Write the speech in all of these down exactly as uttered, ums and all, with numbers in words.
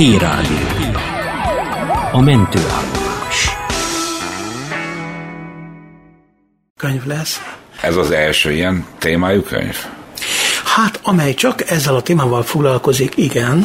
P-Rádió. A mentőállomás. Könyv lesz. Ez az első ilyen témájú könyv? Hát, amely csak ezzel a témával foglalkozik, igen.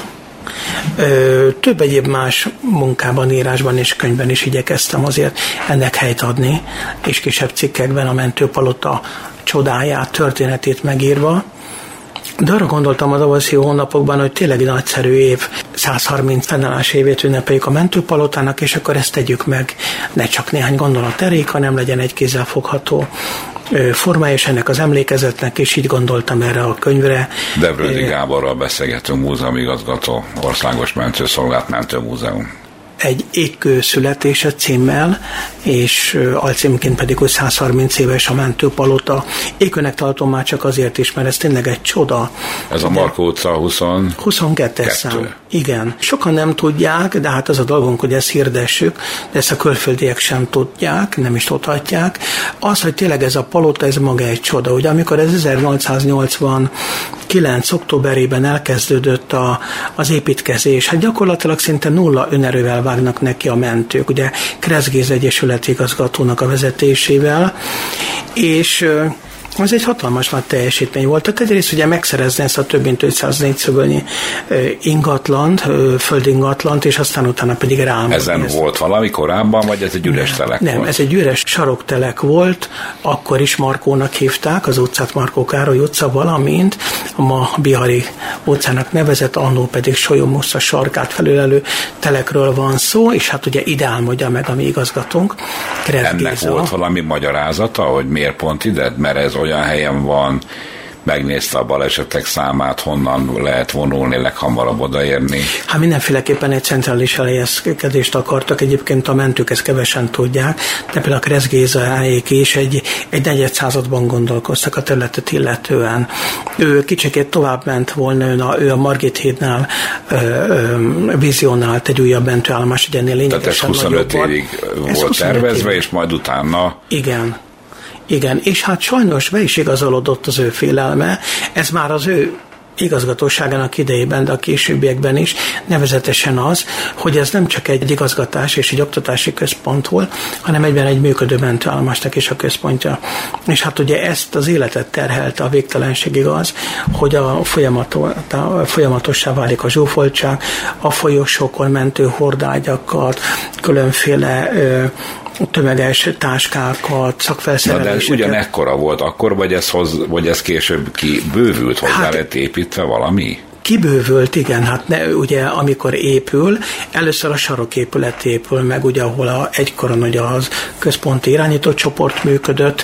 Ö, több egyéb más munkában, írásban és könyvben is igyekeztem azért ennek helyt adni, és kisebb cikkekben a mentőpalota csodáját, történetét megírva. De arra gondoltam az avaszi hónapokban, hogy tényleg nagyszerű év, száz harminc fennállás évét ünnepeljük a mentőpalotának, és akkor ezt tegyük meg, ne csak néhány gondolat erék, hanem legyen egy kézzelfogható formája, és ennek az emlékezetnek, és így gondoltam erre a könyvre. Debrődi Gáborral beszélgetünk, múzeumigazgató, Országos Mentőszolgálat Mentőmúzeum. Egy égkő születése címmel, és alcímként pedig, hogy száz harminc éves a mentőpalota. Égkőnek tartom már csak azért is, mert ez tényleg egy csoda. Ez a Markó utca huszonkettes szám. Igen. Sokan nem tudják, de hát az a dolgunk, hogy ezt hirdessük, de ezt a külföldiek sem tudják, nem is tudhatják. Az, hogy tényleg ez a palota, ez maga egy csoda. Ugye amikor ez ezernyolcszáznyolcvankilenc októberében elkezdődött a, az építkezés, hát gyakorlatilag szinte nulla önerővel vágnak neki a mentők, ugye Kressz Géza Egyesület igazgatónak a vezetésével, és ez egy hatalmas nagy teljesítmény volt. Tehát egyrészt ugye megszerezni ezt a több mint ötszáznégy szögölnyi ingatlant, földingatlant, és aztán utána pedig rám. Ezen ezt. Volt valami korábban, vagy ez egy üres telek nem, volt? Nem, ez egy üres saroktelek volt, akkor is Markónak hívták, az utcát Markó Károly utca, valamint a ma Bihari utcának nevezett, annó pedig Solyom utca sarkát felülelő telekről van szó, és hát ugye ide álmodja meg a mi igazgatónk, Kressz Ennek Géza. volt valami magyarázata, hogy miért pont ide? Mert ez olyan helyen van, megnézte a balesetek számát, honnan lehet vonulni, leghamarabb odaérni. Hát mindenféleképpen egy centrális elhelyezkedést akartak, egyébként a mentők ezt kevesen tudják, de például a Kressz Gézáék is egy, egy negyed században gondolkoztak a területet illetően. Ő kicsikét tovább ment volna, ő a, ő a Margit hídnál ö, ö, vizionált egy újabb mentőállomás, ugye ennél lényegesen nagyobb. Tehát ez huszonöt évig volt tervezve, és majd utána... Igen. Igen, és hát sajnos be is igazolódott az ő félelme, ez már az ő igazgatóságának idejében, de a későbbiekben is, nevezetesen az, hogy ez nem csak egy igazgatás és egy oktatási központ volt, hanem egyben egy működő mentőállomásnak is a központja. És hát ugye ezt az életet terhelte a végtelenségig az, hogy a folyamatossá válik a zsúfoltság, a folyosókon mentő hordágyakat, különféle ö, tömeges táskákat, szakfelszereléseket. Na de ugyanekkora volt akkor, vagy ez, hoz, vagy ez később kibővült, hozzá hát, lett építve valami? Kibővült, igen, hát ne, ugye amikor épül, először a saroképület épül meg, ugye ahol a, egykoron ugye az központi irányító csoport működött,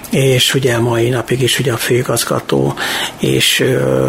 és ugye mai napig is ugye a főigazgató és,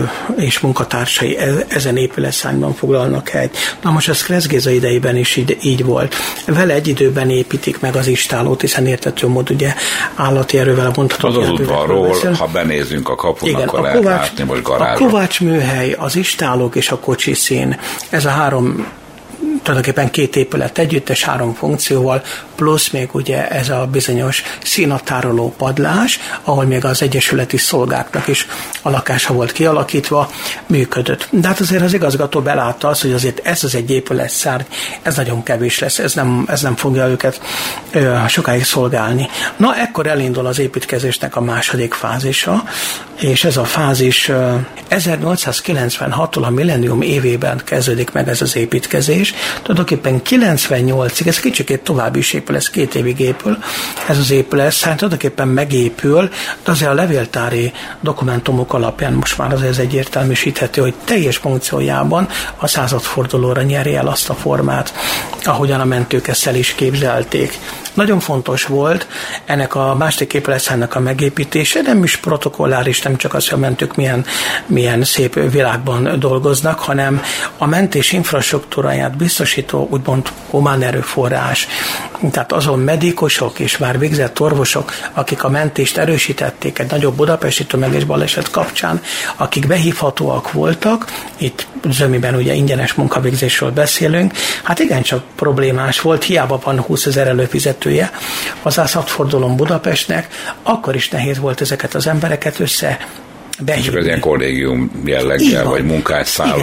és munkatársai ezen épületszárnyban foglalnak helyt. Na most ez Kressz Géza idejében is így, így volt. Vele egy időben építik meg az istálót, hiszen értető mód ugye állati erővel mondható. Az az udvarról, ha benézünk a kapun, igen, akkor a lehet Kovács, látni most garázsot. A Kovács műhely, az istálók és a kocsiszín, ez a három tulajdonképpen két épület együttes, három funkcióval, plusz még ugye ez a bizonyos színatároló padlás, ahol még az egyesületi szolgáknak is a lakása volt kialakítva, működött. De hát azért az igazgató belátta azt, hogy azért ez az egy épületszárny, ez nagyon kevés lesz, ez nem, ez nem fogja őket ö, sokáig szolgálni. Na, ekkor elindul az építkezésnek a második fázisa, és ez a fázis ö, ezernyolcszázkilencvenhattól a millennium évében kezdődik meg ez az építkezés. Tulajdonképpen kilencvennyolcig, ez kicsikét tovább is épül, ez két évig épül, ez az épület, szóval tulajdonképpen megépül, de azért a levéltári dokumentumok alapján most már azért ez egyértelműsíthető, hogy teljes funkciójában a századfordulóra nyeri el azt a formát, ahogyan a mentők ezt el is képzelték. Nagyon fontos volt ennek a második épületszárnynak a megépítése, nem is protokolláris, nem csak az, hogy a mentők milyen, milyen szép világban dolgoznak, hanem a mentés infrastruktúráját biztosító, úgymond humán erőforrás. Tehát azon medikusok és már végzett orvosok, akik a mentést erősítették egy nagyobb budapesti tömeges baleset kapcsán, akik behívhatóak voltak, itt zömiben ugye ingyenes munkavégzésről beszélünk, hát igencsak problémás volt, hiába van húszezer előfizetője az századfordulón Budapestnek, akkor is nehéz volt ezeket az embereket össze behívni. Csak az ilyen kollégium jelleggel, vagy munkásszálló.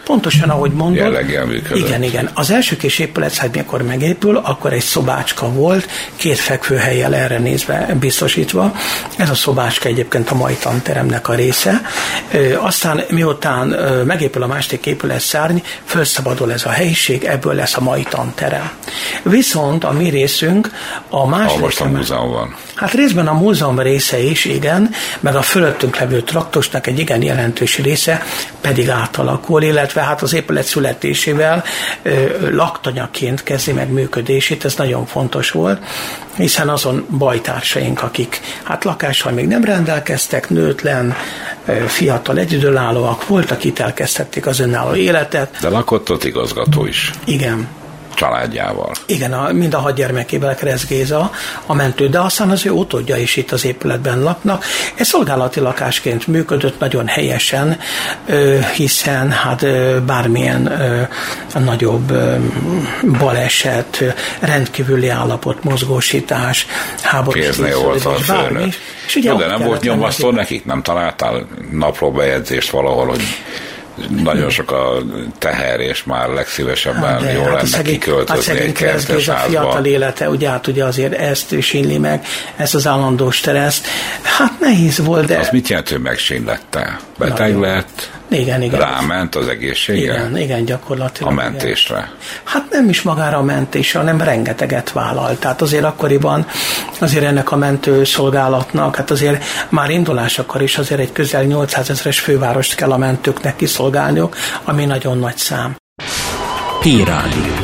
Pontosan, ahogy mondod. Jelleggel működött. Igen, igen. Az első kis épület, hát mikor megépül, akkor egy szobácska volt, két fekvőhellyel erre nézve biztosítva. Ez a szobácska egyébként a mai tanteremnek a része. Ö, aztán miután ö, megépül a második épület szárny, felszabadul ez a helyiség, ebből lesz a mai tanterem. Viszont a mi részünk a második... most a múzeum van. Hát részben a múzeum része is, igen, meg a fölöttünk levő traktosnak egy igen jelentős része pedig átalakul, illetve hát az épület születésével ö, laktanyaként kezdi meg működését, ez nagyon fontos volt, hiszen azon bajtársaink, akik hát lakással még nem rendelkeztek, nőtlen, ö, fiatal egyedülállóak voltak, itt elkezdhették az önálló életet. De lakott ott igazgató is. Igen. Családjával. Igen, a, mind a hat gyermekével Kressz Géza, a mentő, de aztán az ő utódja is itt az épületben laknak. Ez szolgálati lakásként működött nagyon helyesen, hiszen hát bármilyen nagyobb baleset, rendkívüli állapot, mozgósítás, háborús kéznél bármi. És ugye de nem volt nyomasztó nekik? Nem találtál naplóbejegyzést valahol, hogy nagyon sok a teher, és már legszívesebben hát jól hát lenne kiköltözni hát egy kertes házba. A fiatal élete, ugye hát ugye azért ezt sínli meg, ezt az állandó stresszt. Hát nehéz volt, de... Az mit jelent, hogy megsínlette? Beteg lett? Igen, igen. Ráment az egészsége? Igen, igen, gyakorlatilag. A mentésre? Igen. Hát nem is magára a mentésre, hanem rengeteget vállalt. Tehát azért akkoriban azért ennek a mentőszolgálatnak, hát azért már indulásakor is azért egy közel nyolcszázezres fővárost kell a mentőknek kiszolgálniuk, ami nagyon nagy szám. P-Rádió.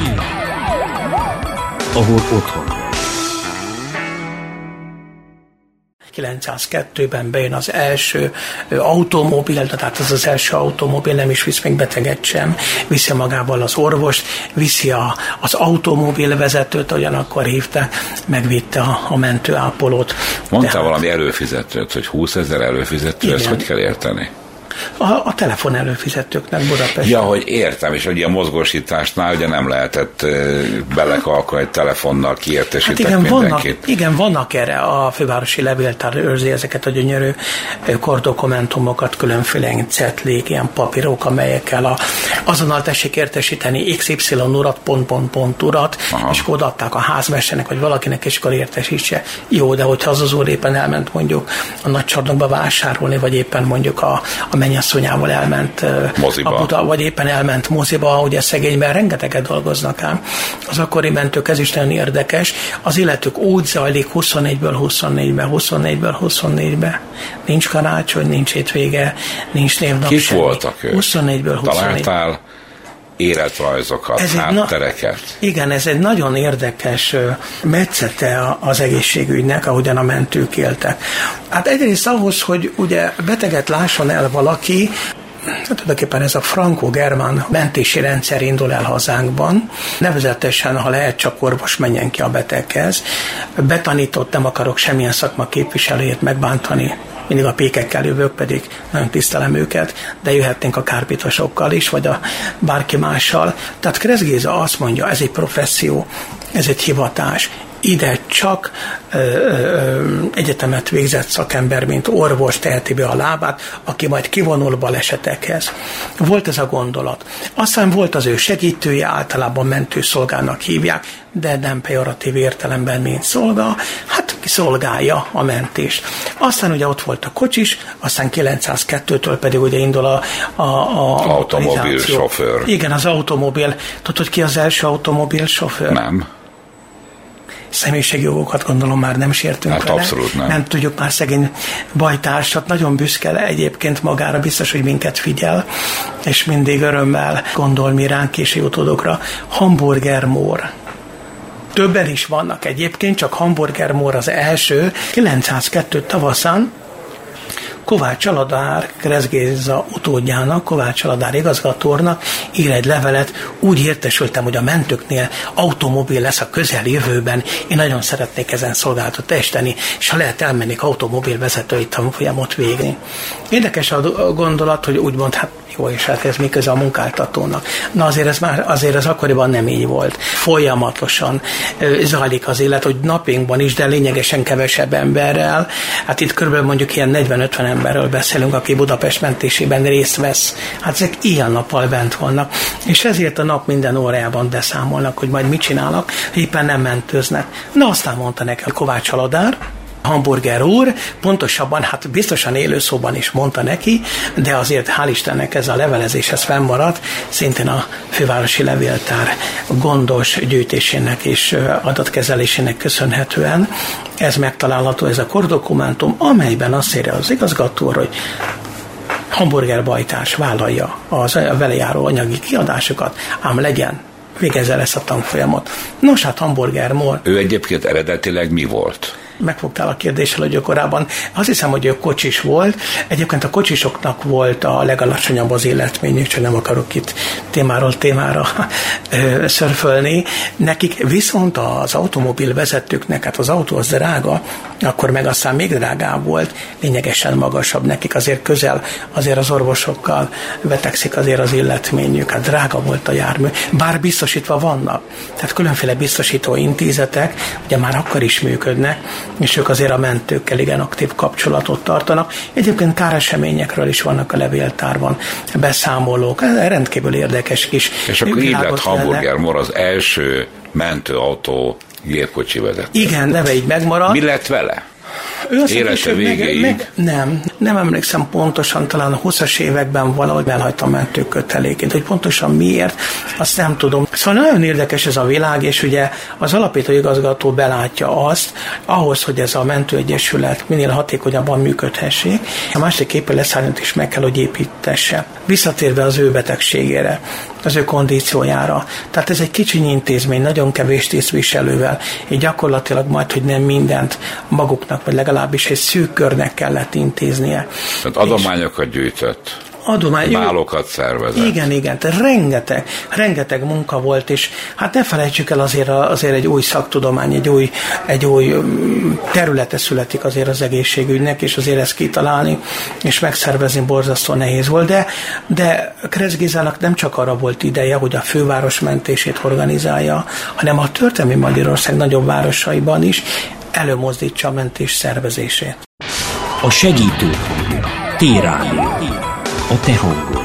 Ahol otthon. kilencszázkettőben bejön az első automobil, tehát az az első automobil, nem is visz még beteget sem, viszi magával az orvost, viszi a, az automobilvezetőt, ugyanakkor hívták, megvitte a, a mentőápolót. Mondtál Tehát, valami előfizetőt, hogy húszezer előfizető, ezt hogy kell érteni? A, a telefon előfizetőknek Budapesten. Ja, hogy értem, és ugye a mozgósításnál ugye nem lehetett belekalkolni egy telefonnal kiértesítek hát igen, mindenkit. Vannak, igen, vannak erre, a fővárosi levéltár őrzi ezeket a gyönyörű kordokumentumokat, különféle cetlék, ilyen papírok, amelyekkel a, azonnal tessék értesíteni iksz ipszilon urat, pont, pont, pont urat, aha, és akkor odaadták a házmesternek, vagy valakinek, és akkor értesítse. Jó, de hogyha az az úr éppen elment mondjuk a nagycsarnokba vásárolni, vagy éppen mondjuk a, a mennyasszonyával elment moziba. A Buda, vagy éppen elment moziba, ugye szegényben rengeteget dolgoznak ám. Az akkori mentők, ez is nagyon érdekes. Az életük úgy zajlik huszonegyből huszonnégybe, huszonnégyből huszonnégybe. Nincs karácsony, nincs hétvége, nincs névnap. Kik voltak ők? huszonnégyből huszonnégybe. Találtál életrajzokat, ez háttereket? Na, igen, ez egy nagyon érdekes metszete az egészségügynek, ahogyan a mentők éltek. Hát egyrészt ahhoz, hogy ugye beteget lásson el valaki, tulajdonképpen ez a franko-germán mentési rendszer indul el hazánkban. Nevezetesen, ha lehet, csak orvos menjen ki a beteghez. Betanított, nem akarok semmilyen szakma képviselőjét megbántani, mindig a pékekkel jövök, pedig nagyon tisztelem őket, de jöhetnénk a kárpitosokkal is, vagy a bárki mással. Tehát Kressz Géza azt mondja, ez egy professzió, ez egy hivatás. Ide csak ö, ö, egyetemet végzett szakember, mint orvos teheti be a lábát, aki majd kivonul balesetekhez. Volt ez a gondolat. Aztán volt az ő segítője, általában mentőszolgának hívják, de nem pejoratív értelemben, mint szolga, hát szolgálja a mentést. Aztán ugye ott volt a kocsis, aztán kilencszázkettőtől pedig ugye indul a, a, a automobil sofőr. Igen, az automobil. Tudod, ki az első automobil sofőr? Nem. Személyiségjogokat gondolom már nem sértünk hát vele. Abszolút nem. Nem tudjuk már szegény bajtársat, nagyon büszke le egyébként magára, biztos, hogy minket figyel, és mindig örömmel gondol mi ránk és utódokra. Hamburger Mór. Többen is vannak egyébként, csak Hamburger Mór az első. kilencszázkettő tavaszán Kovács Aladár, Kressz Géza utódjának, Kovács Aladár igazgatónak ír egy levelet, úgy értesültem, hogy a mentőknél automobil lesz a közeljövőben, én nagyon szeretnék ezen szolgálatot teljesíteni, és ha lehet, elmennék automobil vezetői tanfolyamot végni. Érdekes a gondolat, hogy úgymond, hát Jó, és hát ez mi köze a munkáltatónak. Na azért ez már azért az akkoriban nem így volt. Folyamatosan ö, zajlik az élet, hogy napinkban is, de lényegesen kevesebb emberrel. Hát itt körülbelül mondjuk ilyen negyven-ötven emberről beszélünk, aki Budapest mentésében részt vesz. Hát ezek ilyen nappal bent vannak. És ezért a nap minden órájában beszámolnak, hogy majd mit csinálnak, éppen nem mentőznek. Na aztán mondta nekem Kovács Aladár, Hamburger úr, pontosabban, hát biztosan élőszóban is mondta neki, de azért hál' Istennek ez a levelezéshez fennmaradt, szintén a fővárosi levéltár gondos gyűjtésének és adatkezelésének köszönhetően ez megtalálható, ez a kordokumentum, amelyben azt írja az igazgató, hogy Hamburger Bajtárs vállalja az a vele járó anyagi kiadásokat, ám legyen, végezze lesz a tanfolyamot. Nos, hát Hamburger Mór. Ő egyébként eredetileg mi volt? Megfogtál a kérdéssel, hogy ő korábban. Azt hiszem, hogy ő kocsis volt. Egyébként a kocsisoknak volt a legalacsonyabb az életményük, csak nem akarok itt témáról témára ö, szörfölni. Nekik viszont az automobil vezetőknek, hát az autó az drága, akkor meg aztán még drágább volt, lényegesen magasabb. Nekik azért közel, azért az orvosokkal betegszik azért az életményük. Hát drága volt a jármű. Bár biztosítva vannak. Tehát különféle biztosító intézetek, ugye már akkor is működnek, és ők azért a mentőkkel igen aktív kapcsolatot tartanak. Egyébként káreseményekről is vannak a levéltárban beszámolók. Ez rendkívül érdekes kis. És akkor így lett Hamburger Mór az első mentőautó gépkocsi vezető. Igen, neve így megmaradt. Mi lett vele? Ő élete végéig? Meg, meg, nem, nem emlékszem pontosan, talán a húszas években valahogy elhagyta a mentőkötelékét, hogy pontosan miért, azt nem tudom. Szóval nagyon érdekes ez a világ, és ugye az alapító igazgató belátja azt, ahhoz, hogy ez a mentőegyesület minél hatékonyabban működhessék, a másik épületszárnyat is meg kell, hogy építesse. Visszatérve az ő betegségére, az ő kondíciójára. Tehát ez egy kicsiny intézmény, nagyon kevés tisztviselővel, így gyakorlatilag majd, hogy nem mindent maguknak, vagy legalábbis egy szűk körnek kellett intéznie. Tehát adományokat gyűjtött. Adomány, málokat szervezett. Igen, igen, tehát rengeteg, rengeteg munka volt, és hát ne felejtsük el, azért, azért egy új szaktudomány, egy új, egy új területe születik azért az egészségügynek, és azért ezt kitalálni, és megszervezni borzasztó nehéz volt, de, de Kressz Gézának nem csak arra volt ideje, hogy a főváros mentését organizálja, hanem a történelmi Magyarország nagyobb városaiban is előmozdítsa a mentés szervezését. A segítő T-Rádió. A te hangod.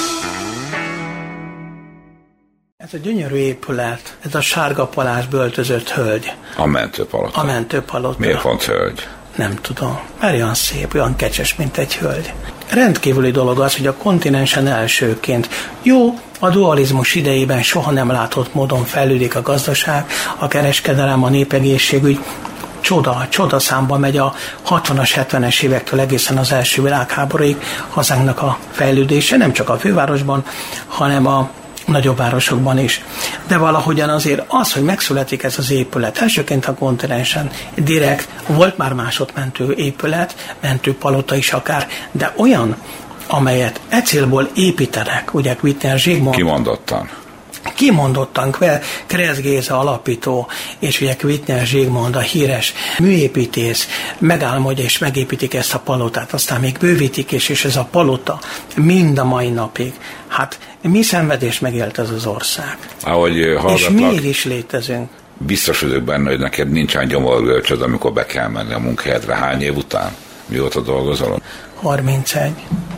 Ez a gyönyörű épület, ez a sárga palás böltözött hölgy. A mentőpalota. A mentőpalota. Miért pont hölgy? Nem tudom. Mert olyan szép, olyan kecses, mint egy hölgy. Rendkívüli dolog az, hogy a kontinensen elsőként jó, a dualizmus idejében soha nem látott módon fejlődik a gazdaság, a kereskedelem, a népegészségügy. Csoda, csoda számba megy a hatvanas, hetvenes évektől egészen az első világháborúig hazánknak a fejlődése, nem csak a fővárosban, hanem a nagyobb városokban is. De valahogyan azért az, hogy megszületik ez az épület, elsőként a kontinensen, direkt, volt már másodmentő épület, mentőpalota is akár, de olyan, amelyet e célból építenek, ugye Wittner Zsigmond. Kimondottan. Kimondottan Kressz Géza alapító, és ugye Wittner Zsigmond, a híres műépítész megálmodja és megépítik ezt a palotát, aztán még bővítik, és, és ez a palota mind a mai napig. Hát mi szenvedés megélt ez az ország. Ahogy hallgatlak, és mégis létezünk. Biztos vagyok benne, hogy neked nincsen gyomorgörcsöd, amikor be kell menni a munkahelyedre. Hány év után? Mióta dolgozol? harmincegy.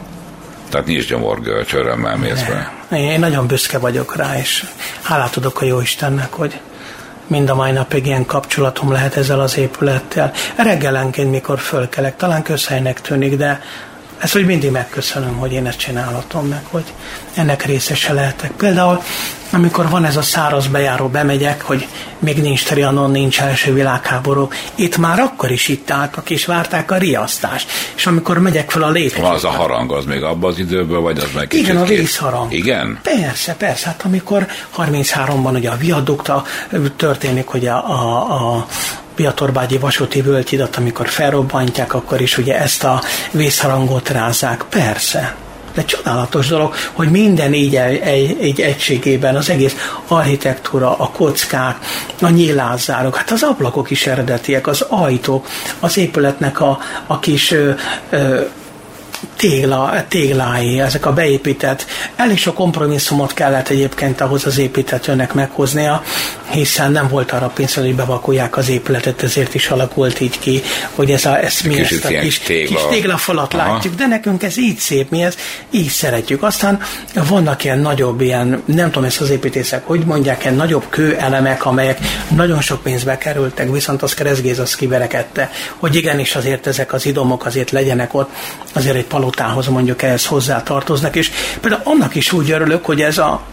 Tehát nincs gyomorgörcs, örömmel mész be. Én nagyon büszke vagyok rá, és hálát adok a Jóistennek, hogy mind a mai napig ilyen kapcsolatom lehet ezzel az épülettel. Reggelenként, mikor fölkelek, talán közhelynek tűnik, de ezt úgy mindig megköszönöm, hogy én ezt csinálhatom meg, hogy ennek részese lehetek. Például, amikor van ez a száraz bejáró, bemegyek, hogy még nincs Trianon, nincs első világháború, itt már akkor is itt álltak és várták a riasztást. És amikor megyek fel a lépcsőt. Van az a harang, az még abban az időből, vagy az meg kicsit? Igen, a vészharang. Igen? Persze, persze. Hát amikor harmincháromban ugye a viadukta történik, hogy a, a, a Piatorbágyi vasúti völgyhidat, amikor felrobbantják, akkor is ugye ezt a vészharangot rázzák. Persze. De csodálatos dolog, hogy minden így egy, egy, egy egységében, az egész architektúra, a kockák, a nyílászárok, hát az ablakok is eredetiek, az ajtók, az épületnek a, a kis ö, ö, tégla, téglái, ezek a beépített, elég sok kompromisszumot kellett egyébként ahhoz az építetőnek meghoznia, hiszen nem volt arra pénz, hogy bevakulják az épületet, ezért is alakult így ki, hogy ez a, ez mi ezt a kis, tégla. kis téglafalat Aha. látjuk, de nekünk ez így szép, mi ez így szeretjük. Aztán vannak ilyen nagyobb, ilyen, nem tudom ezt az építészek, hogy mondják, ilyen nagyobb kőelemek, amelyek nagyon sok pénzbe kerültek, viszont az Keresztgy Géza az kiverekedte, hogy igenis azért ezek az idomok azért legyenek ott, azért egy palotához mondjuk ehhez hozzá tartoznak, és például annak is úgy örülök, hogy ez a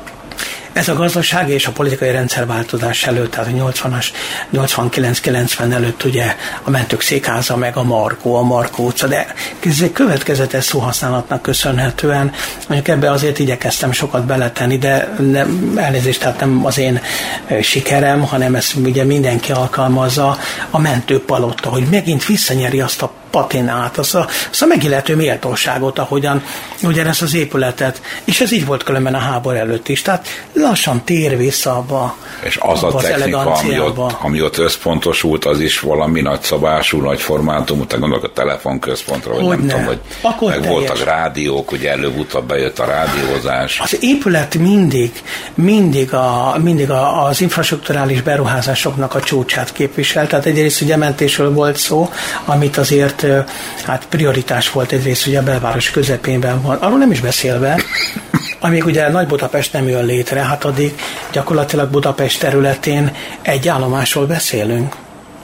Ez a gazdasági és a politikai rendszerváltozás előtt, tehát a nyolcvanas, nyolcvankilenc kilencven előtt ugye a Mentők Székháza, meg a Markó, a Markó utca, de ez egy következetes szóhasználatnak köszönhetően, mondjuk ebbe azért igyekeztem sokat beletenni, de nem, elnézést, tehát nem az én sikerem, hanem ezt ugye mindenki alkalmazza, a mentőpalota, hogy megint visszanyeri azt a patinát, azt a, azt a megillető méltóságot, ahogyan ugyanezt az épületet, és ez így volt különben a háború előtt is, tehát lassan tér vissza abba. És az a technika, ami ott, ami ott összpontosult, az is valami nagyszabású, nagy formátumú, te gondolok a telefonközpontra, vagy hogy nem ne. tudom, hogy Akkor meg teljes. voltak rádiók, ugye előbb-utóbb bejött a rádiózás. Az épület mindig, mindig, a, mindig a, az infrastrukturális beruházásoknak a csúcsát képvisel, tehát egyrészt ugye mentésről volt szó, amit azért hát prioritás volt egyrészt ugye a belváros közepénben van. Arról nem is beszélve, amíg ugye Nagy Budapest nem jön létre, hát addig gyakorlatilag Budapest területén egy állomásról beszélünk.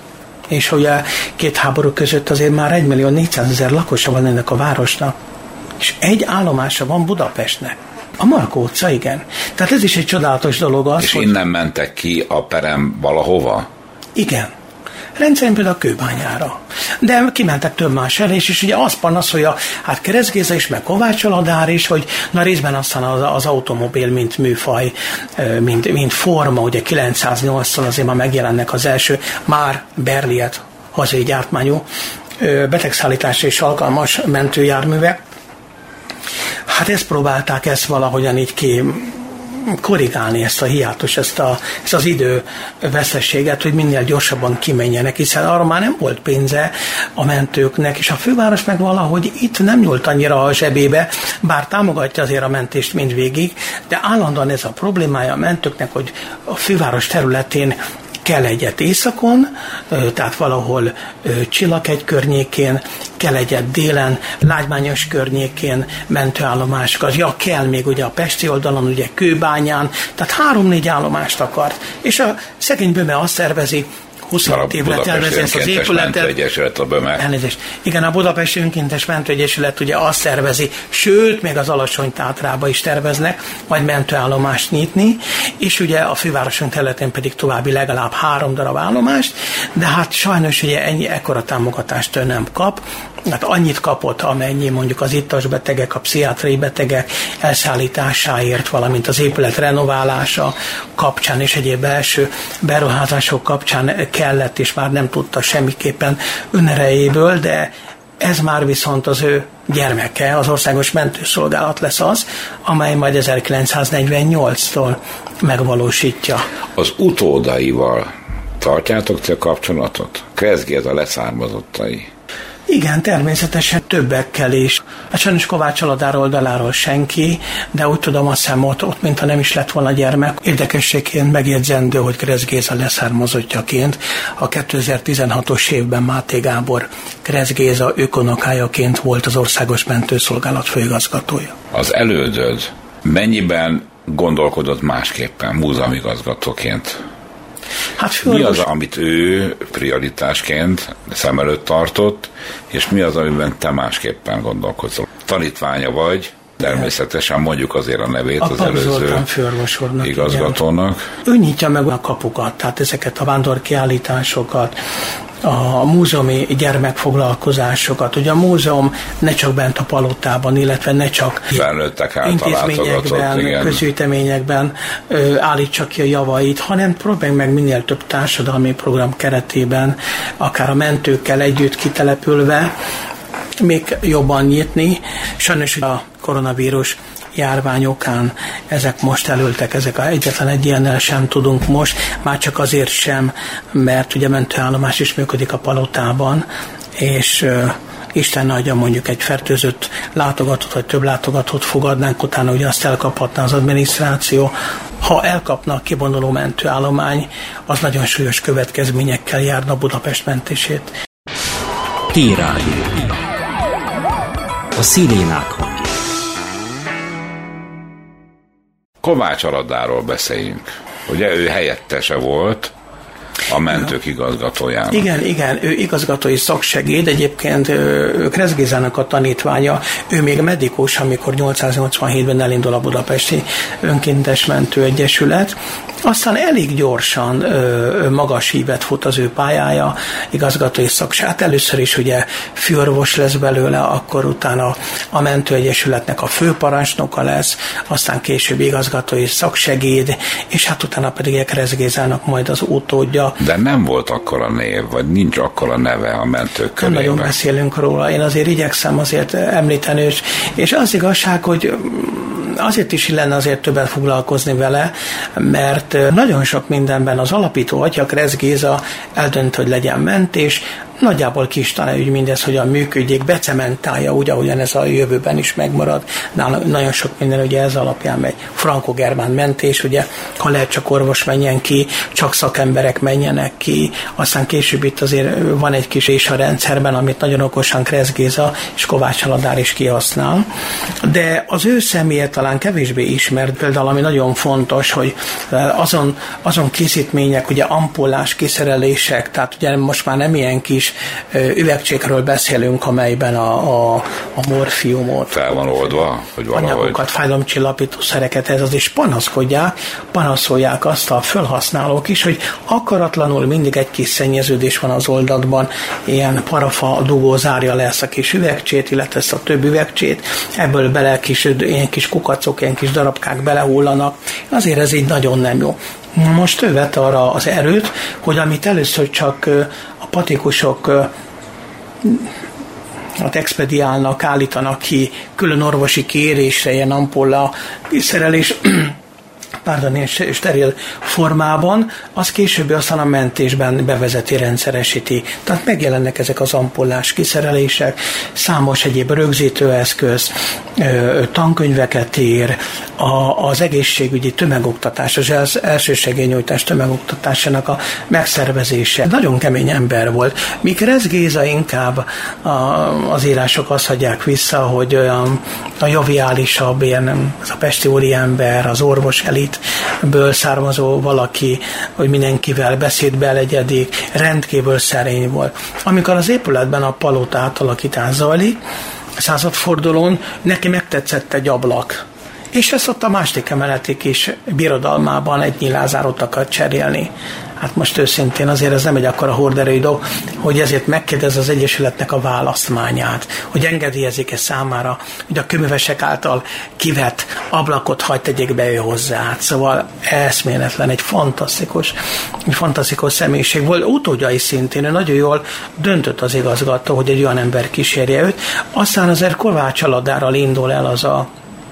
És ugye két háború között azért már egymillió négyszázezer lakosa van ennek a városnak. És egy állomása van Budapestnek. A Markó utca, igen. Tehát ez is egy csodálatos dolog az, És hogy... innen mentek ki a perem valahova? Igen. Rendszerint például a Kőbányára. De kimentek több más el, és, és ugye az panaszolja, hát Keresztgy Géza is, meg Kovács Aladár is, hogy na részben aztán az, az automobil, mint műfaj, mint, mint forma, ugye kilencszáznyolctól azért már megjelennek az első, már Berliet hazai gyártmányú betegszállításra és alkalmas mentőjárművek. Hát ezt próbálták ezt valahogyan így ki korrigálni ezt a hiátus, ezt, a, ezt az idő veszességet, hogy minél gyorsabban kimenjenek, hiszen arra már nem volt pénze a mentőknek, és a főváros meg valahogy itt nem nyúlt annyira a zsebébe, bár támogatja azért a mentést mindvégig, de állandóan ez a problémája a mentőknek, hogy a főváros területén kell egyet északon, tehát valahol Csillaghegy környékén, kell egyet délen, Lágymányos környékén mentőállomásokat, ja kell még ugye a pesti oldalon, ugye Kőbányán, tehát három-négy állomást akart. És a szegény Böme azt szervezi, huszonöt évre tervezi ezt az épületet. Elnézést. Igen, a Budapesti Önkéntes Mentőegyesület ugye azt szervezi, sőt, még az Alacsony Tátrába is terveznek majd mentőállomást nyitni, és ugye a fővároson területén pedig további legalább három darab állomást, de hát sajnos ugye ennyi, ekkora támogatást ő nem kap, hát annyit kapott, amennyi mondjuk az ittas betegek, a pszichiátriai betegek elszállításáért, valamint az épület renoválása kapcsán és egyéb belső beruházások kapcsán kellett, és már nem tudta semmiképpen önerejéből, de ez már viszont az ő gyermeke, az Országos Mentőszolgálat lesz az, amely majd ezerkilencszáznegyvennyolctól megvalósítja. Az utódaival tartjátok ti a kapcsolatot? Keresztgy Géza leszármazottai. Igen, természetesen többekkel is. Hát sajnos Kovács Aladár oldaláról senki, de úgy tudom, azt hiszem ott, ott mintha nem is lett volna gyermek. Érdekességként megjegyzendő, hogy Keresztgy Géza leszármazottjaként a kétezer-tizenhatos évben Máté Gábor Keresztgy Géza ökonokájaként volt az Országos Mentőszolgálat főigazgatója. Az elődöd mennyiben gondolkodott másképpen múzeumigazgatóként? Hát mi az, amit ő prioritásként szem előtt tartott, és mi az, amiben te másképpen gondolkozol? Tanítványa vagy, természetesen mondjuk azért a nevét a az előző igazgatónak. Igen. Ő nyitja meg a kapukat, tehát ezeket a vándorkiállításokat, a múzeumi gyermekfoglalkozásokat. Ugye a múzeum ne csak bent a palotában, illetve ne csak intézményekben, közgyűjteményekben állítsa ki a javait, hanem próbálj meg minél több társadalmi program keretében, akár a mentőkkel együtt kitelepülve, még jobban nyitni. Sajnos a koronavírus járványokán ezek most elültek, ezek a, egyetlen egy ilyennel sem tudunk most, már csak azért sem, mert ugye mentőállomás is működik a palotában, és Isten adja, mondjuk egy fertőzött látogatót, vagy több látogatót fogadnánk, utána ugye azt elkaphatná az adminisztráció. Ha elkapna a kivonuló mentőállomány, az nagyon súlyos következményekkel járna Budapest mentését. T-Rádió. A szirénák hangja. Kovács Aladáról beszéljünk. Ugye ő helyettese volt a mentők igazgatójának. Igen, igen, ő igazgatói szaksegéd, egyébként Kressz Gézának a tanítványa, ő még medikus, amikor nyolcszáznyolcvanhétben elindul a Budapesti Önkéntes Mentőegyesület. Aztán elég gyorsan ö, magas hívet fut az ő pályája, igazgatói szaksegéd. Hát először is ugye főorvos lesz belőle, akkor utána a mentőegyesületnek a főparancsnoka lesz, aztán később igazgatói szaksegéd, és hát utána pedig Kressz Gézának majd az utódja. De nem volt akkora név, vagy nincs akkora neve a mentők körében. Nem nagyon beszélünk róla, én azért igyekszem azért említeni, és, és az igazság, hogy azért is lenne azért többet foglalkozni vele, mert nagyon sok mindenben az alapító atya, Kressz Géza eldönt, hogy legyen mentés, nagyjából kis tanárügy mindez, hogyan működjék, becementálja úgy, ahogyan ez a jövőben is megmarad. Nála nagyon sok minden ugye ez alapján megy. Franko-germán mentés, ugye, ha lehet csak orvos menjen ki, csak szakemberek menjenek ki, aztán később itt azért van egy kis és a rendszerben, amit nagyon okosan Kressz Géza és Kovács Aladár is kihasznál. De az ő személye talán kevésbé ismert, például ami nagyon fontos, hogy azon, azon készítmények, ugye ampullás kiszerelések, tehát ugye most már nem ilyen kis üvegcsékről beszélünk, amelyben a, a, a morfiumot, fel van oldva, hogy valahogy anyagokat, fájdalomcsillapító szereket, ez az is panaszkodják, panaszolják azt a felhasználók is, hogy akaratlanul mindig egy kis szennyeződés van az oldatban, ilyen parafa dugó zárja le ezt a kis üvegcsét, illetve ezt a több üvegcsét, ebből bele kis, ilyen kis kukacok, ilyen kis darabkák belehullanak, azért ez így nagyon nem jó. Most ő vett arra az erőt, hogy amit először csak a patikusok hát expediálnak, állítanak ki külön orvosi kérésre ilyen ampulla szerelés, pardon, és steril formában, az későbbi aztán a mentésben bevezeti, rendszeresíti. Tehát megjelennek ezek az ampullás kiszerelések, számos egyéb rögzítőeszköz, tankönyveket ír, az egészségügyi tömegoktatás, az elsősegélynyújtás tömegoktatásának a megszervezése. Nagyon kemény ember volt. Míg Kressz Géza inkább az írások azt hagyják vissza, hogy olyan a joviálisabb, ilyen az a pesti úriember, az orvos elitből származó valaki, hogy mindenkivel beszédbe legyedik, rendkívül szerény volt. Amikor az épületben a palota átalakítás zajlik, századfordulón neki megtetszett egy ablak, és ezt ott a második emeleti kis birodalmában egy nyilázárót akar cserélni. Hát most őszintén azért ez nem egy akkora horderői dolog, hogy ezért megkérdez az Egyesületnek a választmányát, hogy engedélyezik-e számára, hogy a kőművesek által kivett ablakot hagy tegyék be ő hozzá. Szóval eszméletlen, egy fantasztikus, egy fantasztikus személyiség volt. Utódjai szintén nagyon jól döntött az igazgató, hogy egy olyan ember kísérje őt. Aztán azért Kovács Aladárral indul el az a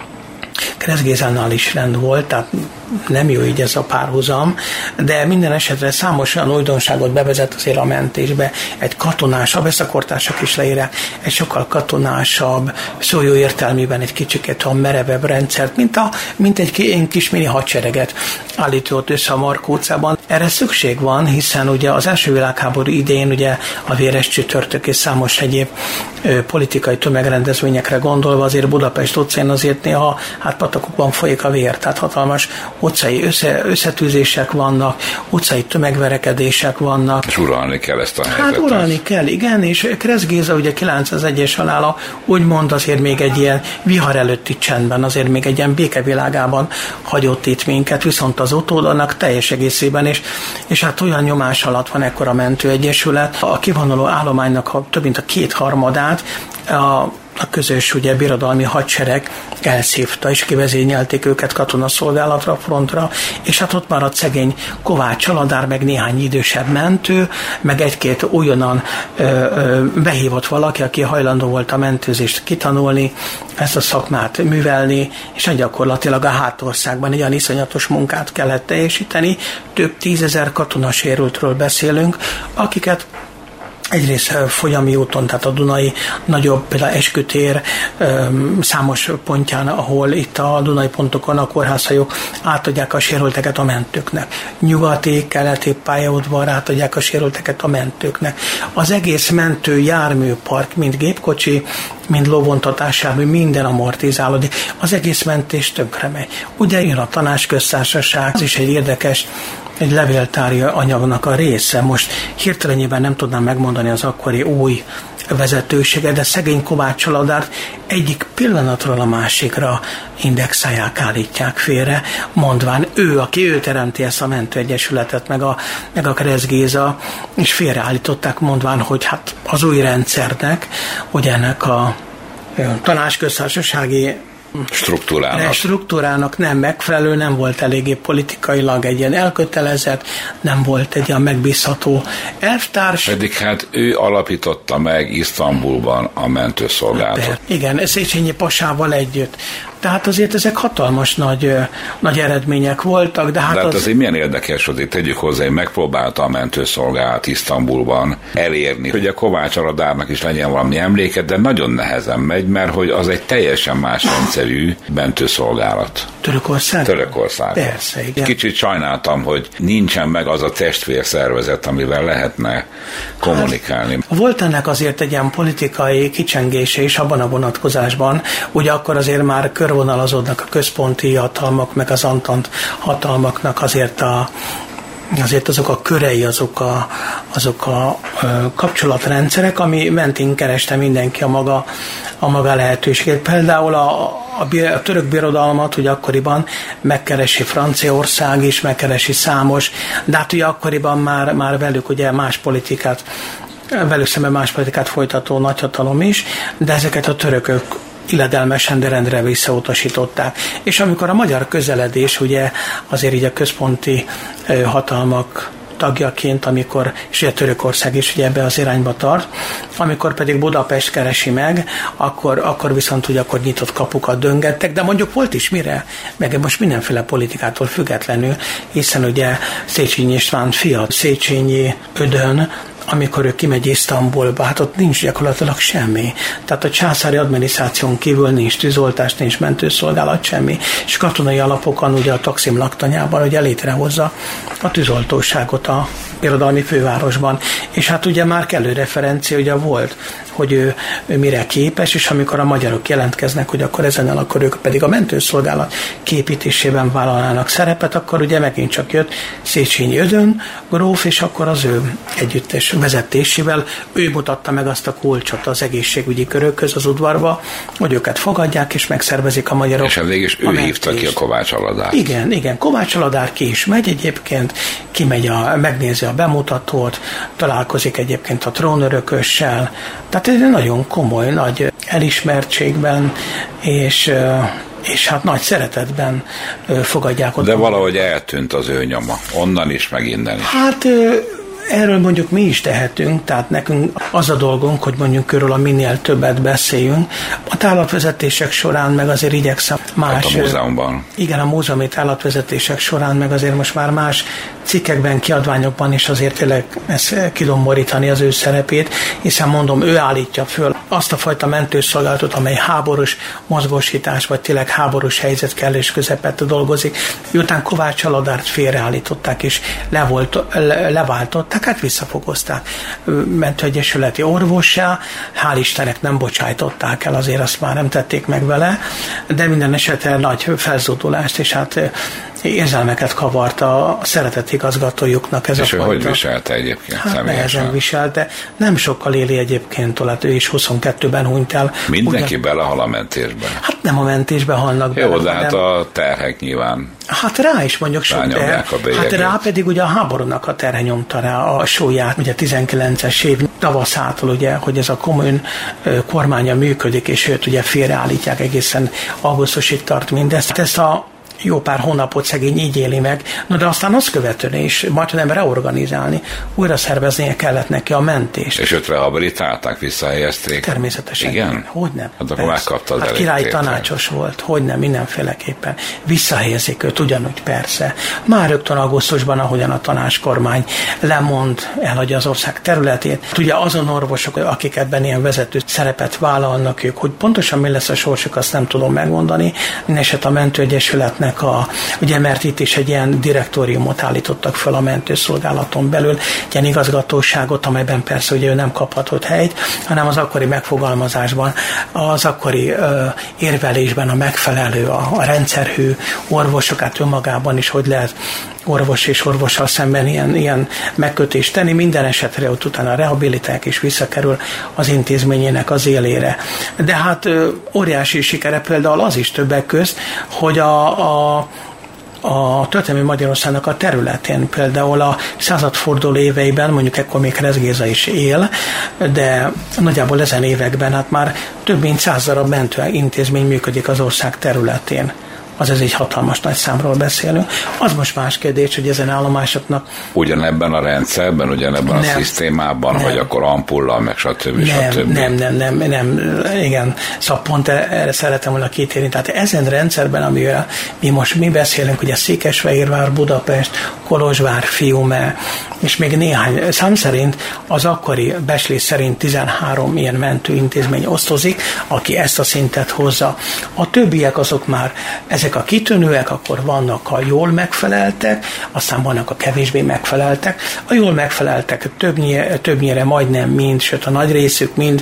Kressz Gézánál is rend volt, tehát nem jó így ez a párhuzam, de minden esetre számos olyan újdonságot bevezet azért a mentésbe. Egy katonásabb, ezt a kortársak is leírják, egy sokkal katonásabb, szó jó értelmében egy kicsiket a merevebb rendszert, mint, a, mint egy kis mini hadsereget állított össze a Markó utcában. Erre szükség van, hiszen ugye az első világháború idején ugye a véres csütörtök és számos egyéb ö, politikai tömegrendezvényekre gondolva azért Budapest utcán azért néha hát patakokban folyik a vér, tehát hatalmas utcai össze, összetűzések vannak, utcai tömegverekedések vannak. És uralni kell ezt a helyzetet. Hát uralni kell, igen, és Kressz Géza ugye kilencszázegyes halála úgymond azért még egy ilyen vihar előtti csendben, azért még egy ilyen békevilágában hagyott itt minket, viszont az utódnak teljes egészében, és, és hát olyan nyomás alatt van ekkor a mentőegyesület, a kivonuló állománynak a, több mint a kétharmadát a a közös ugye birodalmi hadsereg elszívta, és kivezényelték őket katonaszolgálatra, frontra, és hát ott maradt szegény Kovács Aladár, meg néhány idősebb mentő, meg egy-két újonnan ö, ö, behívott valaki, aki hajlandó volt a mentőzést kitanulni, ezt a szakmát művelni, és gyakorlatilag a hátországban egy olyan iszonyatos munkát kellett teljesíteni. Több tízezer katonasérültről beszélünk, akiket egyrészt Folyami úton, tehát a Dunai nagyobb, például Eskütér számos pontján, ahol itt a Dunai pontokon a kórházhajók átadják a sérülteket a mentőknek. Nyugati, keleti pályaudvar átadják a sérülteket a mentőknek. Az egész mentő járműpark, mind gépkocsi, mind lóvontatásjármű, minden amortizálódik. Az egész mentés tönkre megy. Ugye jön a Tanácsköztársaság, ez is egy érdekes, egy levéltári anyagnak a része. Most hirtelenjében nem tudnám megmondani az akkori új vezetőséget, de szegény Kovács Csalladárt egyik pillanatról a másikra indexálják, állítják félre, mondván ő, aki ő teremti ezt a mentőegyesületet, meg a, meg a Kereszt Géza, és félreállították, mondván, hogy hát az új rendszernek, hogy ennek a tanácsköztársasági struktúrának. struktúrának nem megfelelő, nem volt eléggé politikailag egy ilyen elkötelezett, nem volt egy ilyen megbízható elvtárs. Pedig hát ő alapította meg Isztambulban a mentőszolgálatot. Igen, Széchenyi pasával együtt. Tehát azért ezek hatalmas nagy, nagy eredmények voltak. De hát, de hát az... azért milyen érdekes, hogy tegyük hozzá, hogy megpróbálta a mentőszolgálat Isztambulban elérni, hogy a Kovács Aladárnak is legyen valami emléke, de nagyon nehezen megy, mert hogy az egy teljesen más rendszerű mentőszolgálat. Törökország? Törökország. Persze, igen. Kicsit sajnáltam, hogy nincsen meg az a testvérszervezet, amivel lehetne kommunikálni. Hát, volt ennek azért egy ilyen politikai kicsengése is abban a vonatkozásban, ugye akkor azért már körvonalazódnak a központi hatalmak, meg az Antant hatalmaknak azért a azért azok a körei, azok a, azok a ö, kapcsolatrendszerek, ami mentén kereste mindenki a maga, a maga lehetőségét. Például a, a, a török birodalmat ugye akkoriban megkeresi Franciaország is, megkeresi számos, de hát ugye akkoriban már, már velük ugye más politikát, velük szemben más politikát folytató nagyhatalom is, de ezeket a törökök illedelmesen, de rendre visszautasították. És amikor a magyar közeledés, ugye azért így a központi hatalmak tagjaként, amikor, és ugye Törökország is ugye ebbe az irányba tart, amikor pedig Budapest keresi meg, akkor, akkor viszont ugye akkor nyitott kapukat döngettek, de mondjuk volt is mire, meg most mindenféle politikától függetlenül, hiszen ugye Széchenyi István fia, Széchenyi Ödön, amikor ő kimegy Isztambulba, hát ott nincs gyakorlatilag semmi. Tehát a császári adminisztráción kívül nincs tűzoltás, nincs mentőszolgálat, semmi. És katonai alapokon ugye a Taksim laktanyában ugye létrehozza a tűzoltóságot a birodalmi fővárosban. És hát ugye már kellő referencia ugye volt, hogy ő, ő mire képes, és amikor a magyarok jelentkeznek, hogy akkor ezen el, akkor ők pedig a mentőszolgálat képítésében vállalnának szerepet, akkor ugye megint csak jött Széchenyi Ödön gróf, és akkor az ő együttes vezetésével ő mutatta meg azt a kulcsot az egészségügyi körökhöz az udvarba, hogy őket fogadják, és megszervezik a magyarok. És végig is ő hívta ki a Kovács Aladárt. Igen, igen, Kovács Aladár ki is megy egyébként, kimegy a, megnézi a bemutatót, találkozik egyébként a trónörökössel, tehát ez egy nagyon komoly, nagy elismertségben, és, és hát nagy szeretetben fogadják ott. De valahogy eltűnt az ő nyoma, onnan is, meg innen is. Hát erről mondjuk mi is tehetünk, tehát nekünk az a dolgunk, hogy mondjuk körül a minél többet beszéljünk. A tálatvezetések során meg azért igyekszem más... Hát a múzeumban. Igen, a múzeumi tálatvezetések során meg azért most már más cikkekben, kiadványokban is azért tényleg ezt kidomborítani az ő szerepét, hiszen mondom, ő állítja föl azt a fajta mentőszolgálatot, amely háborús mozgósítás, vagy tényleg háborús helyzet kellős közepette dolgozik. Miután Kovács Aladárt félreállították és levolt, le, leváltották, hát visszafogozták. Mentőegyesületi orvossá, hál' Istennek nem bocsájtották el, azért azt már nem tették meg vele, de minden esetre nagy felzódulást, és hát érzelmeket kavart a szeretett igazgatójuknak ez és a fajta. És ő hogy viselte egyébként hát személyesen? Nehezen viselte. Nem sokkal éli egyébként, tőle, ő is huszonkettőben hunyt el. Mindenki ugyan... belehal a mentésbe. Hát nem a mentésbe halnak Jó, bele. de hát hanem... a terhek nyilván. Hát rá is mondjuk sok teher. Hát rá pedig ugye a háborúnak a terhe nyomta rá a súlyát, ugye tizenkilences év tavaszától, ugye, hogy ez a kommun kormánya működik, és őt ugye félreállítják egészen augusztusig tart mindezt. Ezt a jó pár hónapot szegény így éli meg, no, de aztán azt követően is majd nem reorganizálni, újra szerveznie kellett neki a mentést. És őt rehabilitálták, visszahelyezték? Természetesen. Igen? Hogyne. Hát akkor megkapta az hát elég királyi tétre. Tanácsos volt, hogyne, mindenféleképpen. Visszahelyezik őt ugyanúgy persze. Már rögtön augusztusban, ahogyan a tanácskormány lemond, elhagyja az ország területét. Ugye azon orvosok, akik ebben ilyen vezető szerepet vállalnak ők, hogy pontosan mi lesz a sorsuk, azt nem tudom megmondani. Mindeneset a mentőegyesületnek a, ugye mert itt is egy ilyen direktóriumot állítottak fel a mentőszolgálaton belül, egy ilyen igazgatóságot, amelyben persze ugye ő nem kaphatott helyt, hanem az akkori megfogalmazásban, az akkori ö, érvelésben a megfelelő, a, a rendszerhű orvosokat önmagában is, hogy lehet orvos és orvossal szemben ilyen, ilyen megkötést tenni, minden esetre ott utána rehabilitálják és visszakerül az intézményének az élére. De hát ö, óriási sikere például az is többek közt, hogy a, a a történelmi Magyarországnak a területén, például a századforduló éveiben, mondjuk ekkor még Kresz Géza is él, de nagyjából ezen években hát már több mint száz darab mentőintézmény működik az ország területén. Azaz egy hatalmas nagy számról beszélünk. Az most más kérdés, hogy ezen állomásoknak... Ugyanebben a rendszerben, ugyanebben nem, a szisztémában, nem, vagy akkor ampullal, meg stb. Nem, stb. nem, nem, nem, nem, igen. Szóval pont erre szeretem volna kitérni. Tehát ezen rendszerben, amivel mi most mi beszélünk, ugye Székesfehérvár, Budapest, Kolozsvár, Fiume, és még néhány szám szerint az akkori becslés szerint tizenhárom ilyen mentőintézmény osztozik, aki ezt a szintet hozza. A többiek azok már ezek a kitűnőek, akkor vannak a jól megfeleltek, aztán vannak a kevésbé megfeleltek. A jól megfeleltek többnyire, többnyire majdnem mind, sőt a nagy részük mind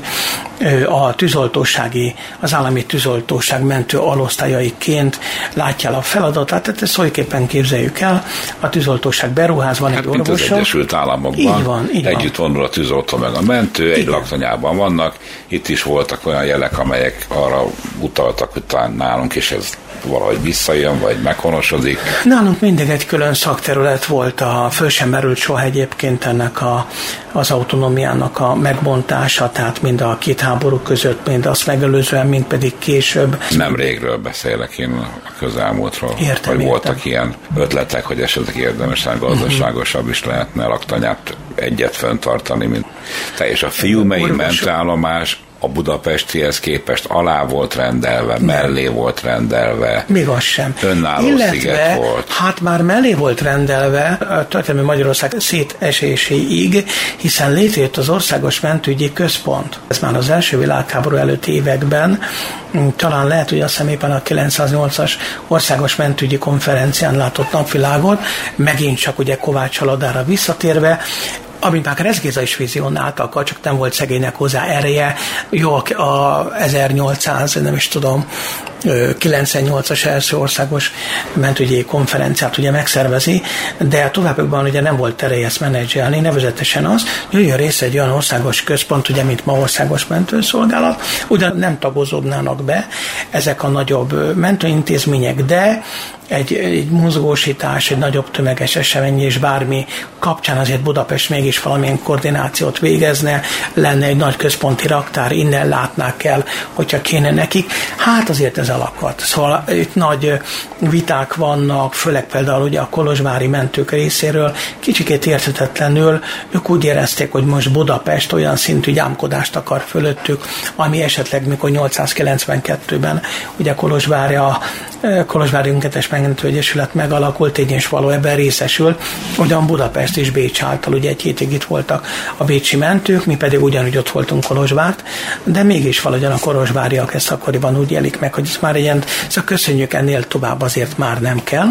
a tűzoltósági, az állami tűzoltóság mentő alosztályaiként látja el a feladatát, tehát ezt szóképpen képzeljük el, a tűzoltóság beruház, van hát egy orvosa. Mint az Egyesült Államokban, így van, így együtt van. vonul a tűzoltó meg a mentő, egy laktanyában vannak, itt is voltak olyan jelek, amelyek arra utaltak, hogy talán nálunk is ez valahogy visszajön, vagy meghonosodik. Nálunk mindig egy külön szakterület volt, a, föl sem merült soha egyébként ennek a, az autonómiának a megbontása, tehát mind a két háború között, mind azt megelőzően, mind pedig később. Nem régről beszélek én a közelmúltról. Értem, hogy értem. voltak ilyen ötletek, hogy esetleg érdemesen gazdaságosabb is lehetne a laktanyát egyet fenntartani, mint te, és a fiumei mentőállomás a budapestihez képest alá volt rendelve, mellé volt rendelve. Még az sem. Önálló Illetve, sziget volt. Hát már mellé volt rendelve a történelmi Magyarország széteséséig, hiszen létrejött az Országos Mentőügyi Központ. Ez már az első világháború előtti években, talán lehet, hogy azt hiszem éppen a kilencszáznyolcas Országos Mentőügyi Konferencián látott napvilágot, megint csak ugye Kovács Aladára visszatérve, amit már Kresz Géza is vizionálta, akkor csak nem volt szegénynek hozzá ereje. Jó, a ezernyolcszáz, nem is tudom, kilencvennyolcas első országos mentőügyi konferenciát ugye megszervezi, de továbbiakban ugye nem volt ereje ezt menedzselni, nevezetesen az, hogy jöjjön része egy olyan országos központ, ugye, mint ma Országos Mentőszolgálat, ugyan nem tagozódnának be ezek a nagyobb mentőintézmények, de egy, egy mozgósítás, egy nagyobb tömeges esemény és bármi kapcsán azért Budapest mégis valamilyen koordinációt végezne, lenne egy nagy központi raktár, innen látnák el, hogyha kéne nekik. Hát azért ez alakat. Szóval itt nagy viták vannak, főleg például ugye a kolozsvári mentők részéről, kicsikét érthetetlenül ők úgy érezték, hogy most Budapest olyan szintű gyámkodást akar fölöttük, ami esetleg mikor nyolcszázkilencvenkettőben ugye Kolozsvári a Kolozsvári Önkéntes Megmentő Egyesület megalakult, így és való ebben részesül, ugyan Budapest és Bécs által, ugye egy hétig itt voltak a bécsi mentők, mi pedig ugyanúgy ott voltunk Kolozsvárt, de mégis valahogyan a kolozsváriak ezt akkoriban úgy élik meg, hogy ez már ilyen, szóval köszönjük, ennél tovább azért már nem kell.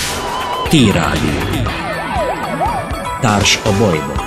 T-Rádió. Társ a bajban.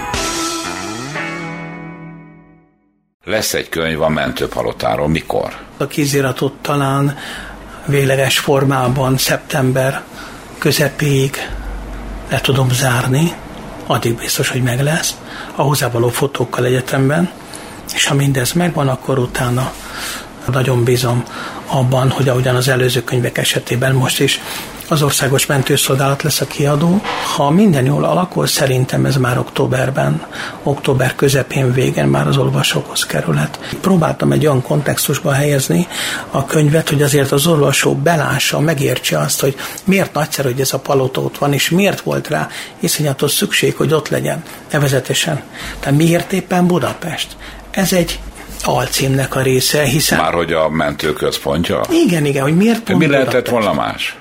Lesz egy könyv a mentőpalotáról, mikor? A kéziratot talán végleges formában szeptember közepéig le tudom zárni, addig biztos, hogy meg lesz, a hozzávaló fotókkal egyetemben, és ha mindez megvan, akkor utána nagyon bízom abban, hogy ahogyan az előző könyvek esetében most is az Országos Mentőszolgálat lesz a kiadó. Ha minden jól alakul, szerintem ez már októberben, október közepén, végén már az olvasókhoz kerülhet. Próbáltam egy olyan kontextusba helyezni a könyvet, hogy azért az olvasó belássa, megértse azt, hogy miért nagyszerű, hogy ez a palota ott van, és miért volt rá iszonyatos szükség, hogy ott legyen, nevezetesen. Tehát miért éppen Budapest? Ez egy alcímnek a része, hiszen... Már hogy a mentőközpontja? Igen, igen, hogy miért pont Mi lehetett Budapest? volna más?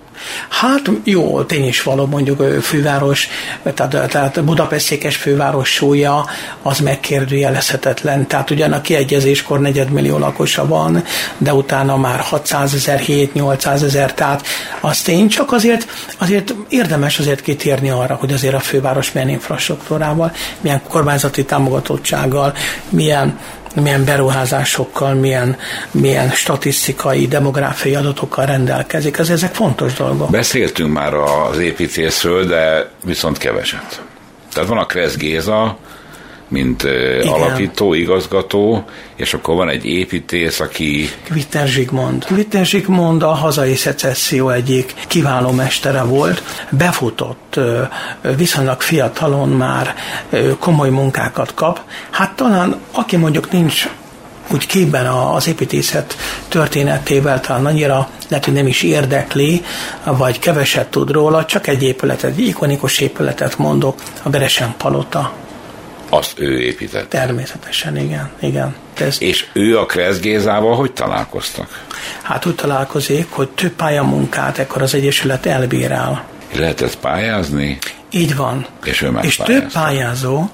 Hát jó, tény is való, mondjuk főváros, tehát, tehát Budapest székes főváros súlya, az megkérdőjelezhetetlen. Tehát ugyan a kiegyezéskor negyedmillió lakosa van, de utána már hatszázezer, hétszáz-nyolcszázezer, tehát az tény, csak azért, azért érdemes azért kitérni arra, hogy azért a főváros milyen infrastruktúrával, milyen kormányzati támogatottsággal, milyen milyen beruházásokkal, milyen, milyen statisztikai, demográfiai adatokkal rendelkezik. Ez, ezek fontos dolgok. Beszéltünk már az építészről, de viszont keveset. Tehát van a Kressz Géza, mint igen. alapító, igazgató, és akkor van egy építész, aki... Kvittner Zsigmond. Kvittner Zsigmond a hazai szecesszió egyik kiváló mestere volt. Befutott, viszonylag fiatalon már komoly munkákat kap. Hát talán, aki mondjuk nincs úgy képben az építészet történetével, talán annyira lehet, hogy nem is érdekli, vagy keveset tud róla, csak egy épületet, egy ikonikus épületet mondok, a Gresham Palota. Azt ő épített. Természetesen, igen. igen. Ez... És ő a Kressz Gézával hogy találkoztak? Hát úgy találkozik, hogy több pályamunkát ekkor az Egyesület elbírál. Lehetett pályázni? Így van. És ő És több pályázó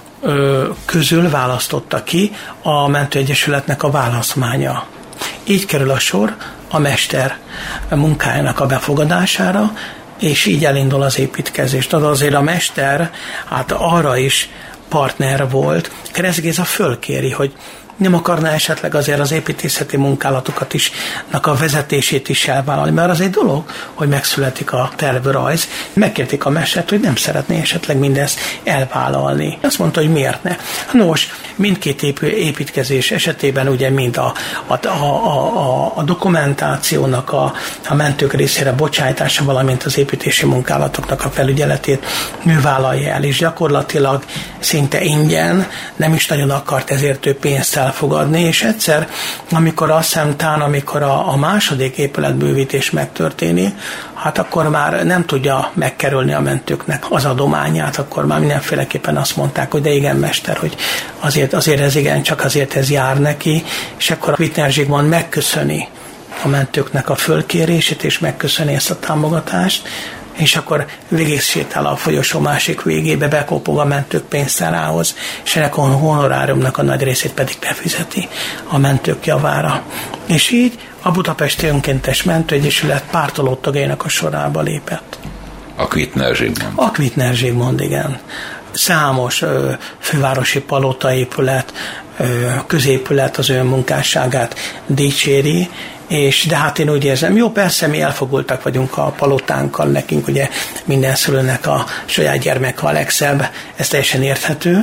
ö, közül választotta ki a Mentőegyesületnek a választmánya. Így kerül a sor a mester munkájának a befogadására, és így elindul az építkezés. Tehát azért a mester hát arra is partner volt. Kressz Géza fölkéri, hogy nem akarná esetleg azért az építészeti munkálatokat is, a vezetését is elvállalni, mert az egy dolog, hogy megszületik a tervrajz. Megkérték a mestert, hogy nem szeretné esetleg mindezt elvállalni. Azt mondta, hogy miért ne. Nos, mindkét építkezés esetében ugye mind a, a, a, a, a dokumentációnak a, a mentők részére bocsájtása, valamint az építési munkálatoknak a felügyeletét ő vállalja el, és gyakorlatilag szinte ingyen, nem is nagyon akart ezért több pénzt elfogadni, és egyszer, amikor azt hiszem, tán, amikor a, a második épületbővítés megtörténik, hát akkor már nem tudja megkerülni a mentőknek az adományát, akkor már mindenféleképpen azt mondták, hogy de igen, mester, hogy azért, azért ez igen, csak azért ez jár neki, és akkor a Kvittner Zsigmond megköszöni a mentőknek a fölkérését, és megköszöni ezt a támogatást, és akkor végig sétál a folyosó másik végébe, bekopog a mentők pénztárához, és ennek a honoráriumnak a nagy részét pedig befizeti a mentők javára. És így a Budapesti Önkéntes Mentőegyesület pártoló tagjainak a sorába lépett. A Kvittner Zsigmond. A Kvittner Zsigmond, igen. Számos ö, fővárosi palotaépület, ö, középület az ő munkásságát dicséri, és de hát én úgy érzem, jó, persze mi elfogultak vagyunk a palotánkkal, nekünk ugye minden szülőnek a saját gyermeke a legszebb, ez teljesen érthető,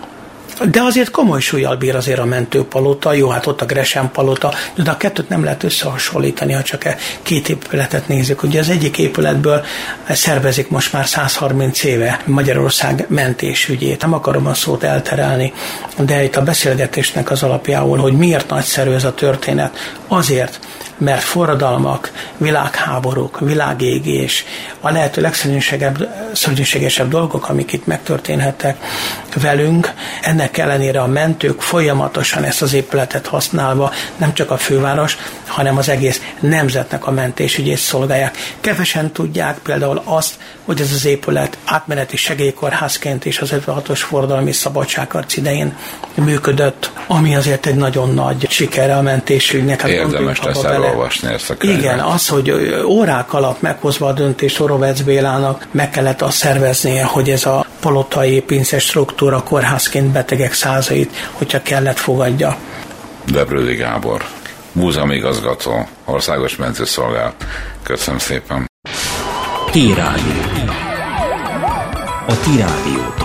de azért komoly súllyal bír azért a mentőpalota, jó, hát ott a Gresham Palota, de a kettőt nem lehet összehasonlítani, ha csak két épületet nézzük. Ugye az egyik épületből szervezik most már száz harminc éve Magyarország mentésügyét. Nem akarom a szót elterelni, de itt a beszélgetésnek az alapjául, hogy miért nagyszerű ez a történet. Azért, mert forradalmak, világháborúk, világégés, a lehető legszörnyűségesebb dolgok, amik itt megtörténhettek velünk, ennek ellenére a mentők folyamatosan ezt az épületet használva nem csak a főváros, hanem az egész nemzetnek a mentésügyét szolgálják. Kevesen tudják például azt, hogy ez az épület átmeneti segélykórházként is az ötvenhatos forradalmi szabadságharc idején működött, ami azért egy nagyon nagy sikere a mentésügynek. Hát érdemes lesz elolvasni ezt a könyvet. Igen, az, hogy órák alatt meghozva a döntést Orovec Bélának meg kellett azt szerveznie, hogy ez a palotai pincés struktúra kórházként betegek százait, hogyha kellett, fogadja. Debrődi Gábor, múzeumigazgató, Országos Mentőszolgálat. Köszönöm szépen. T-Rádió. A T-Rádió.